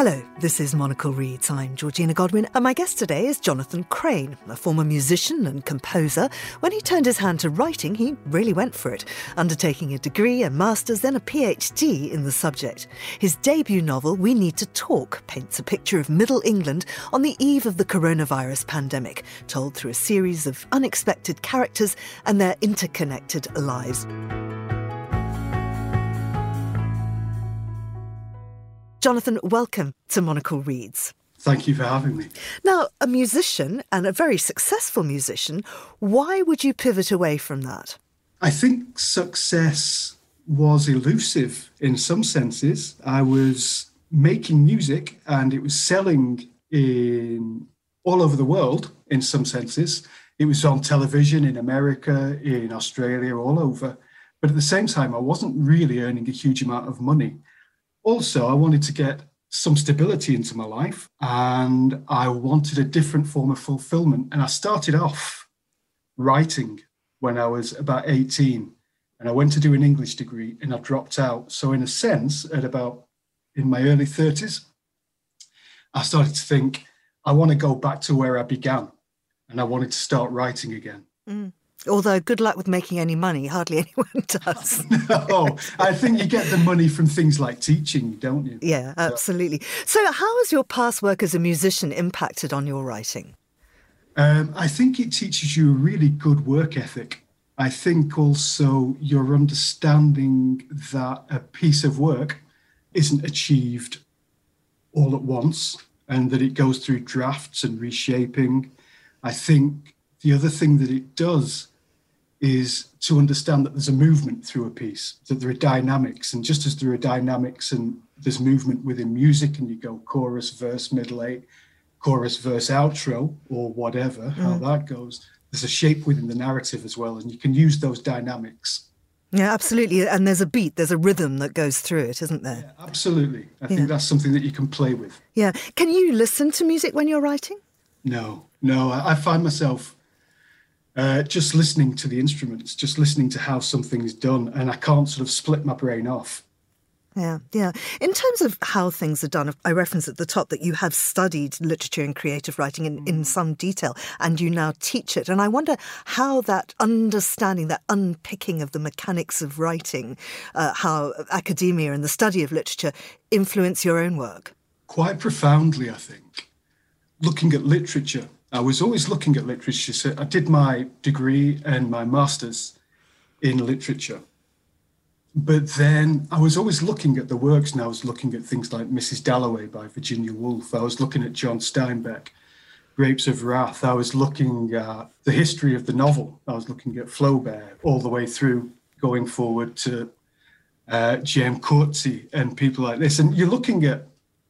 Hello, this is Monocle Reads. I'm Georgina Godwin, and my guest today is Jonathan Crane, a former musician and composer. When he turned his hand to writing, he really went for it, undertaking a degree, a master's, then a PhD in the subject. His debut novel, We Need to Talk, paints a picture of Middle England on the eve of the coronavirus pandemic, told through a series of unexpected characters and their interconnected lives. Jonathan, welcome to Monocle Reads. Thank you for having me. Now, a musician and a very successful musician, why would you pivot away from that? I think success was elusive in some senses. I was making music and it was selling in all over the world in some senses. It was on television in America, in Australia, all over. But at the same time, I wasn't really earning a huge amount of money. Also, I wanted to get some stability into my life and I wanted a different form of fulfillment. And I started off writing when I was about 18 and I went to do an English degree and I dropped out. So in a sense, in my early 30s, I started to think, I want to go back to where I began and I wanted to start writing again. Although good luck with making any money, hardly anyone does. No, I think you get the money from things like teaching, don't you? Yeah, absolutely. So how has your past work as a musician impacted on your writing? I think it teaches you a really good work ethic. I think also your understanding that a piece of work isn't achieved all at once and that it goes through drafts and reshaping. I think the other thing that it does is to understand that there's a movement through a piece, that there are dynamics. And just as there are dynamics and there's movement within music and you go chorus, verse, middle eight, chorus, verse, outro, or whatever, how that goes, there's a shape within the narrative as well. And you can use those dynamics. Yeah, absolutely. And there's a beat, there's a rhythm that goes through it, isn't there? Yeah, absolutely. I think that's something that you can play with. Yeah. Can you listen to music when you're writing? No. I find myself just listening to the instruments, just listening to how something's done, and I can't sort of split my brain off. Yeah. In terms of how things are done, I referenced at the top that you have studied literature and creative writing in some detail, and you now teach it. And I wonder how that understanding, that unpicking of the mechanics of writing, how academia and the study of literature influence your own work. Quite profoundly, I think. Looking at literature, I was always looking at literature. So I did my degree and my master's in literature. But then I was always looking at the works, and I was looking at things like Mrs. Dalloway by Virginia Woolf. I was looking at John Steinbeck, Grapes of Wrath. I was looking at the history of the novel. I was looking at Flaubert all the way through, going forward to J.M. Coetzee and people like this. And you're looking at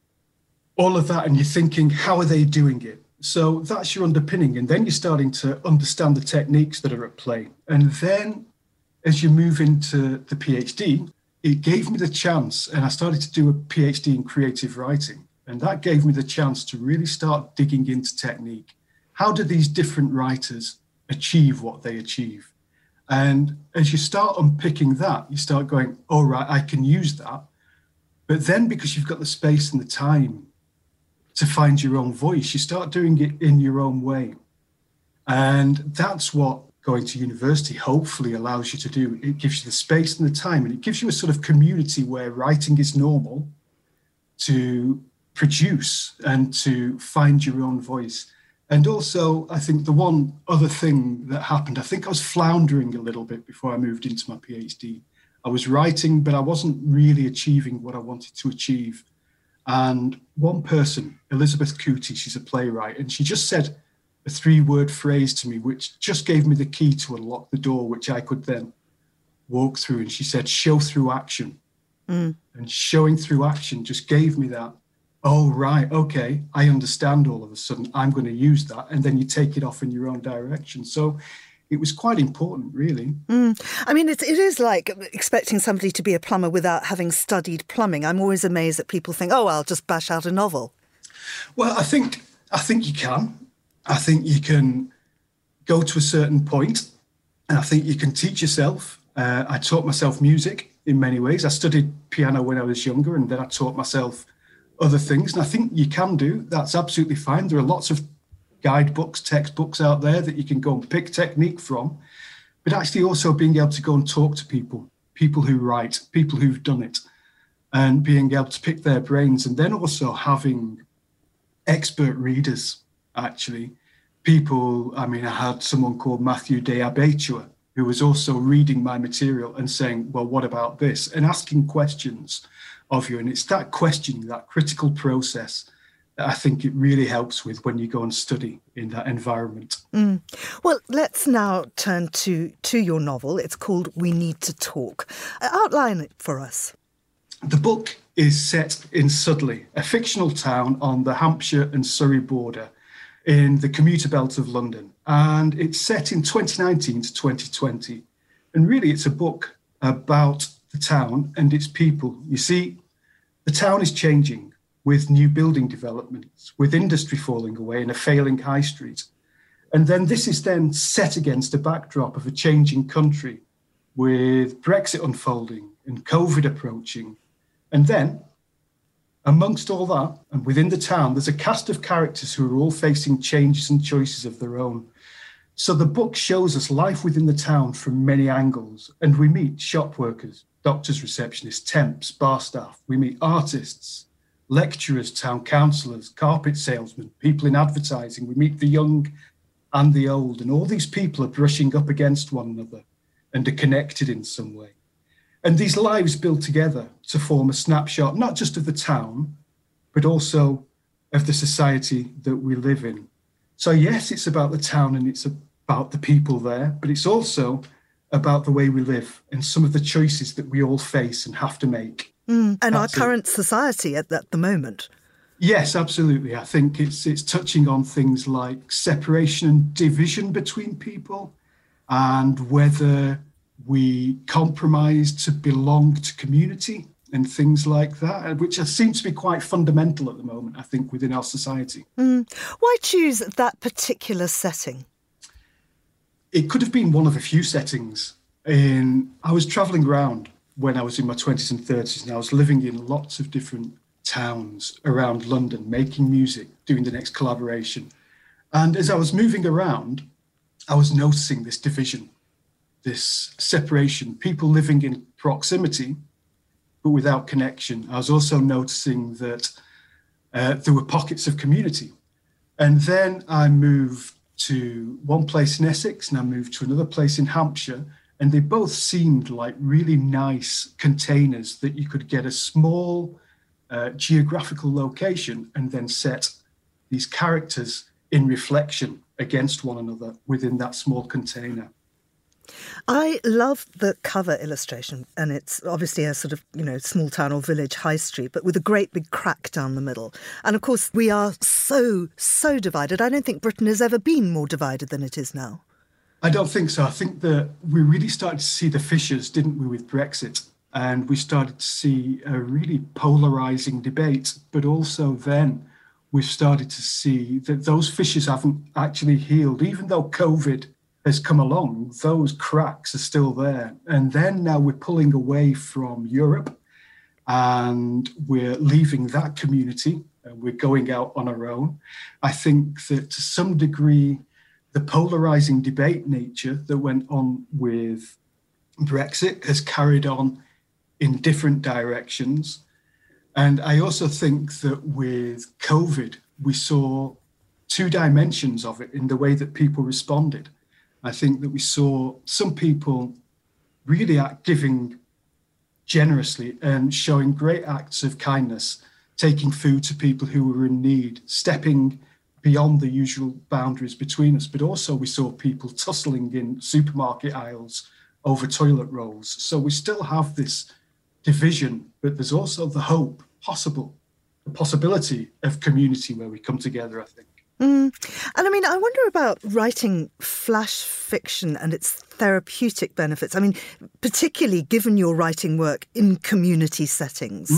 all of that and you're thinking, how are they doing it? So that's your underpinning. And then you're starting to understand the techniques that are at play. And then as you move into the PhD, it gave me the chance, and I started to do a PhD in creative writing. And that gave me the chance to really start digging into technique. How do these different writers achieve what they achieve? And as you start unpicking that, you start going, oh, right, I can use that. But then because you've got the space and the time to find your own voice, you start doing it in your own way. And that's what going to university hopefully allows you to do. It gives you the space and the time, and it gives you a sort of community where writing is normal to produce and to find your own voice. And also, I think the one other thing that happened, I think I was floundering a little bit before I moved into my PhD. I was writing, but I wasn't really achieving what I wanted to achieve. And one person, Elizabeth Cootie, she's a playwright, and she just said a 3-word phrase to me, which just gave me the key to unlock the door, which I could then walk through. And she said, show through action. And showing through action just gave me that, oh, right, okay, I understand all of a sudden, I'm going to use that. And then you take it off in your own direction. So it was quite important, really. I mean, it is like expecting somebody to be a plumber without having studied plumbing. I'm always amazed that people think, oh, I'll just bash out a novel. Well, I think you can. I think you can go to a certain point, and I think you can teach yourself. I taught myself music in many ways. I studied piano when I was younger, and then I taught myself other things. And I think you can do. That's absolutely fine. There are lots of guidebooks, textbooks out there that you can go and pick technique from. But actually also being able to go and talk to people who write, people who've done it, and being able to pick their brains. And then also having expert readers, actually. People, I had someone called Matthew de Abetua, who was also reading my material and saying, well, what about this? And asking questions of you. And it's that questioning, that critical process that I think it really helps with when you go and study in that environment. Well, let's now turn to your novel. It's called We Need to Talk. Outline it for us. The book is set in Sudley, a fictional town on the Hampshire and Surrey border in the commuter belt of London. And it's set in 2019 to 2020. And really, it's a book about the town and its people. You see, the town is changing with new building developments, with industry falling away and a failing high street. And then this is then set against a backdrop of a changing country with Brexit unfolding and COVID approaching. And then, amongst all that, and within the town, there's a cast of characters who are all facing changes and choices of their own. So the book shows us life within the town from many angles, and we meet shop workers, doctors, receptionists, temps, bar staff. We meet artists, lecturers, town councillors, carpet salesmen, people in advertising. We meet the young and the old, and all these people are brushing up against one another and are connected in some way. And these lives build together to form a snapshot, not just of the town, but also of the society that we live in. So yes, it's about the town and it's about the people there, but it's also about the way we live and some of the choices that we all face and have to make. And our current society at the moment. Yes, absolutely. I think it's touching on things like separation and division between people and whether we compromise to belong to community and things like that, which seems to be quite fundamental at the moment, I think, within our society. Why choose that particular setting? It could have been one of a few settings. I was travelling around when I was in my 20s and 30s, and I was living in lots of different towns around London, making music, doing the next collaboration. And as I was moving around, I was noticing this division, this separation, people living in proximity, but without connection. I was also noticing that there were pockets of community. And then I moved to one place in Essex and I moved to another place in Hampshire. And they both seemed like really nice containers that you could get a small geographical location and then set these characters in reflection against one another within that small container. I love the cover illustration, and it's obviously a sort of, small town or village high street, but with a great big crack down the middle. And of course, we are so divided. I don't think Britain has ever been more divided than it is now. I don't think so. I think that we really started to see the fissures, didn't we, with Brexit? And we started to see a really polarising debate, but also then we've started to see that those fissures haven't actually healed, even though COVID has come along, those cracks are still there. And then now we're pulling away from Europe and we're leaving that community and we're going out on our own. I think that to some degree, the polarising debate nature that went on with Brexit has carried on in different directions. And I also think that with COVID, we saw two dimensions of it in the way that people responded. I think that we saw some people really giving generously and showing great acts of kindness, taking food to people who were in need, stepping beyond the usual boundaries between us. But also we saw people tussling in supermarket aisles over toilet rolls. So we still have this division, but there's also the hope, the possibility of community where we come together, I think. And I wonder about writing flash fiction and its therapeutic benefits. Particularly given your writing work in community settings.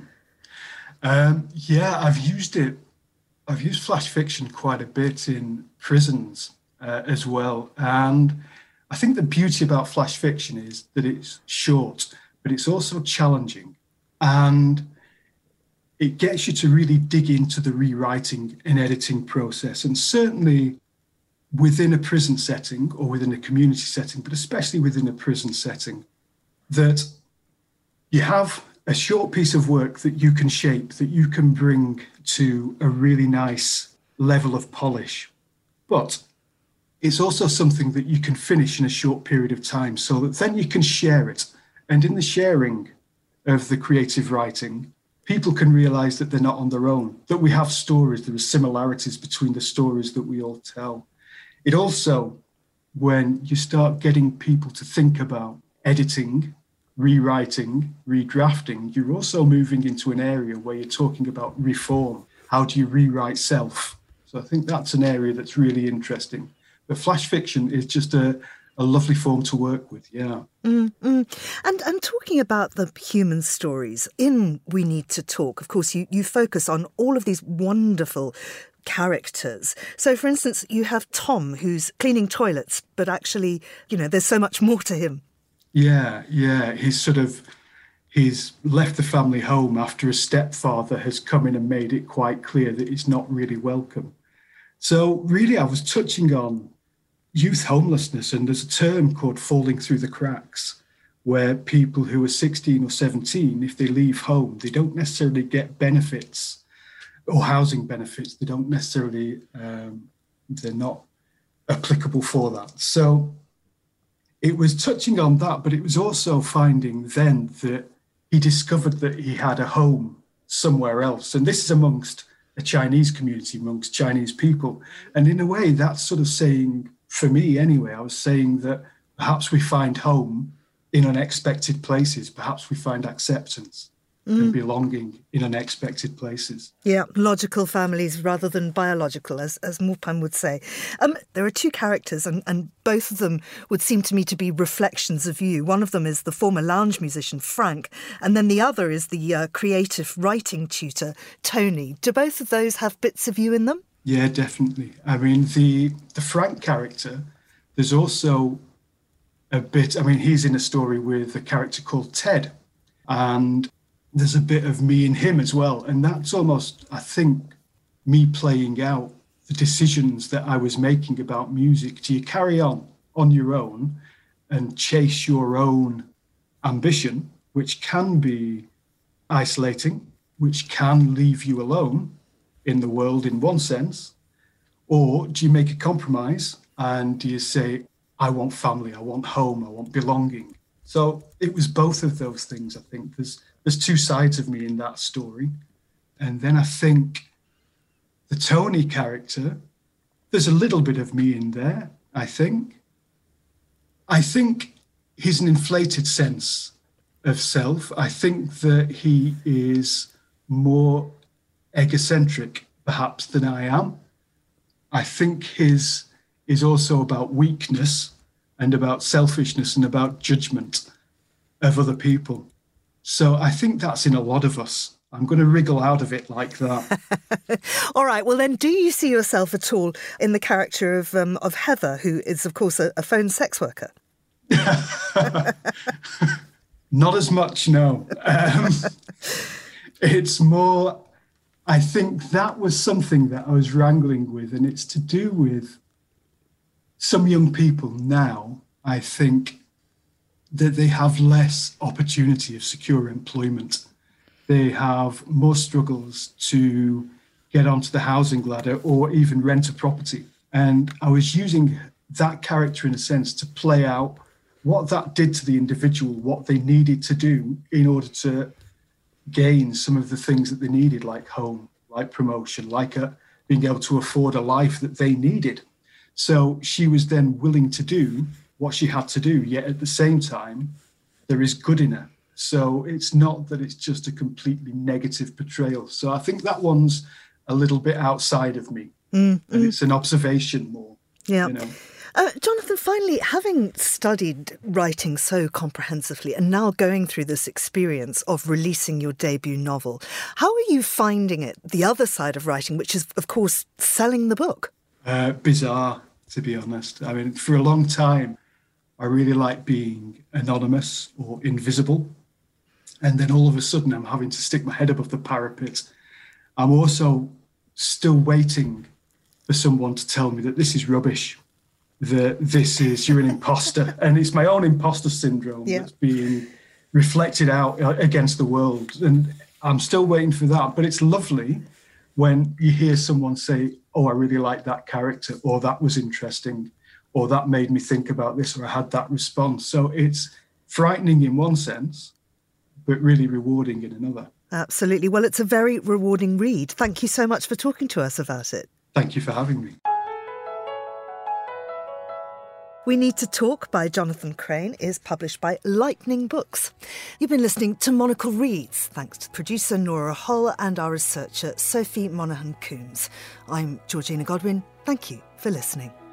I've used it. I've used flash fiction quite a bit in prisons as well. And I think the beauty about flash fiction is that it's short, but it's also challenging. And it gets you to really dig into the rewriting and editing process. And certainly within a prison setting or within a community setting, but especially within a prison setting, that you have a short piece of work that you can shape, that you can bring to a really nice level of polish. But it's also something that you can finish in a short period of time so that then you can share it. And in the sharing of the creative writing, people can realize that they're not on their own, that we have stories, there are similarities between the stories that we all tell. It also, when you start getting people to think about editing, rewriting, redrafting, you're also moving into an area where you're talking about reform. How do you rewrite self? So I think that's an area that's really interesting. But flash fiction is just a lovely form to work with, yeah. And talking about the human stories, in We Need to Talk, of course, you focus on all of these wonderful characters. So, for instance, you have Tom, who's cleaning toilets, but actually, there's so much more to him. Yeah. He's left the family home after a stepfather has come in and made it quite clear that he's not really welcome. So really, I was touching on youth homelessness, and there's a term called falling through the cracks, where people who are 16 or 17, if they leave home, they don't necessarily get benefits or housing benefits. They don't necessarily, they're not applicable for that. So it was touching on that, but it was also finding then that he discovered that he had a home somewhere else. And this is amongst a Chinese community, amongst Chinese people. And in a way, that's sort of saying, for me anyway, I was saying that perhaps we find home in unexpected places. Perhaps we find acceptance and belonging in unexpected places. Yeah, logical families rather than biological, as Maupain would say. There are two characters, and both of them would seem to me to be reflections of you. One of them is the former lounge musician, Frank, and then the other is the creative writing tutor, Tony. Do both of those have bits of you in them? Yeah, definitely. I mean, the Frank character, there's also a bit, I mean, he's in a story with a character called Ted, and there's a bit of me and him as well. And that's almost, I think, me playing out the decisions that I was making about music. Do you carry on your own and chase your own ambition, which can be isolating, which can leave you alone in the world in one sense? Or do you make a compromise and do you say, I want family, I want home, I want belonging? So it was both of those things, I think. There's two sides of me in that story. And then I think the Tony character, there's a little bit of me in there, I think. I think he's an inflated sense of self. I think that he is more egocentric, perhaps, than I am. I think his is also about weakness and about selfishness and about judgment of other people. So I think that's in a lot of us. I'm going to wriggle out of it like that. All right. Well, then, do you see yourself at all in the character of Heather, who is, of course, a phone sex worker? Not as much, no. It's more, I think that was something that I was wrangling with, and it's to do with some young people now, I think, that they have less opportunity of secure employment. They have more struggles to get onto the housing ladder or even rent a property. And I was using that character in a sense to play out what that did to the individual, what they needed to do in order to gain some of the things that they needed, like home, like promotion, like being able to afford a life that they needed. So she was then willing to do what she had to do, yet at the same time, there is good in her. So it's not that it's just a completely negative portrayal. So I think that one's a little bit outside of me. And it's an observation more. Yeah. You know. Jonathan, finally, having studied writing so comprehensively and now going through this experience of releasing your debut novel, how are you finding it, the other side of writing, which is, of course, selling the book? Bizarre, to be honest. I mean, for a long time, I really liked being anonymous or invisible. And then all of a sudden, I'm having to stick my head above the parapet. I'm also still waiting for someone to tell me that this is rubbish, that you're an imposter. And it's my own imposter syndrome that's being reflected out against the world. And I'm still waiting for that. But it's lovely when you hear someone say, oh, I really like that character, or that was interesting, or that made me think about this, or I had that response. So it's frightening in one sense, but really rewarding in another. Absolutely. Well, it's a very rewarding read. Thank you so much for talking to us about it. Thank you for having me. We Need to Talk by Jonathan Crane is published by Lightning Books. You've been listening to Monocle Reads, thanks to producer Nora Hull and our researcher Sophie Monaghan Coombs. I'm Georgina Godwin. Thank you for listening.